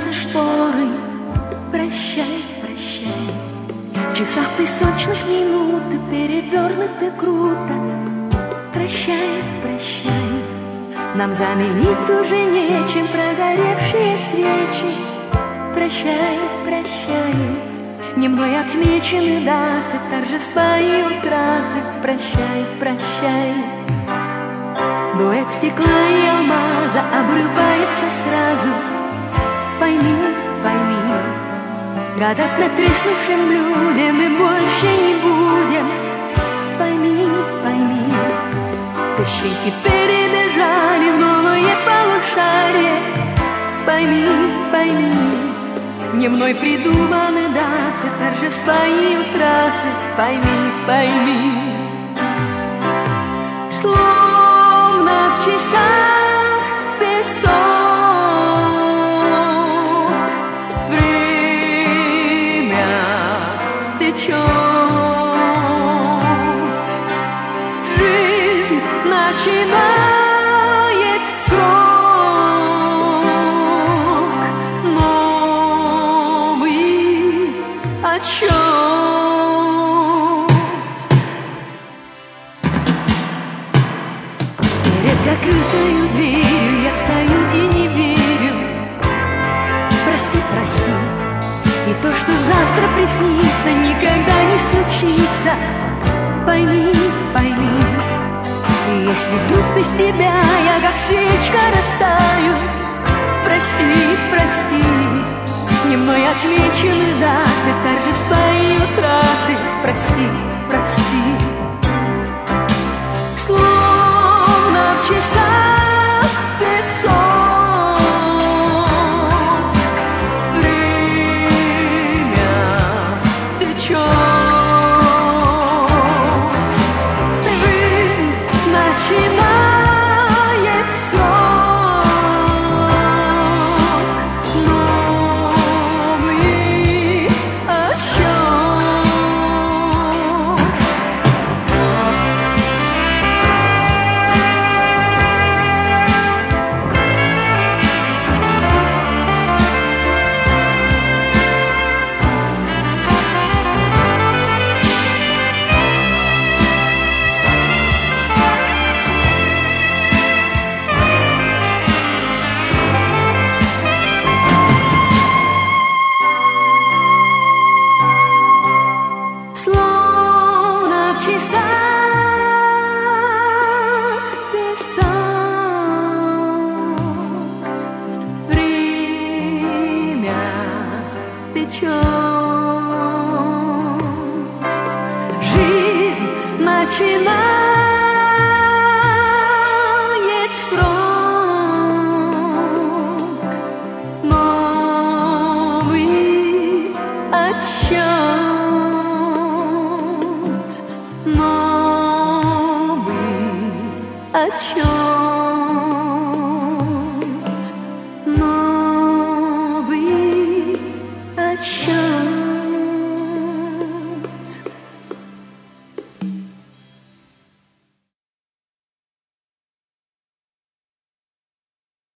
за шторой. Прощай, прощай. В часах песочных минуты перевернуты круто. Прощай, прощай. Нам заменить уже нечем прогоревшие свечи. Прощай, прощай. Небой отмечены даты торжества и утраты. Прощай, прощай. Дуэт стекла и алмаза обрывается сразу. Пойми, пойми, гадать на треснувшим блюде мы больше не будем. Пойми, пойми, тысячи перебежали в новое полушарие. Пойми, пойми, не мной придуманы даты торжества и утраты. Пойми, пойми. Словно в часах песок, время течет, жизнь начинает срок, новый отчет. Перед закрытою дверью я стою и не верю. Прости, прости, и то, что завтра приснится, никогда не случится. Пойми, пойми, и если вдруг без тебя я как свечка растаю. Прости, прости, не мной отмечены даты торжества и утраты. Прости, прости. Словно в часах песок, время течет, жизнь начинает срок, новый отсчет. Словно в часах песок, время течет, жизнь начинает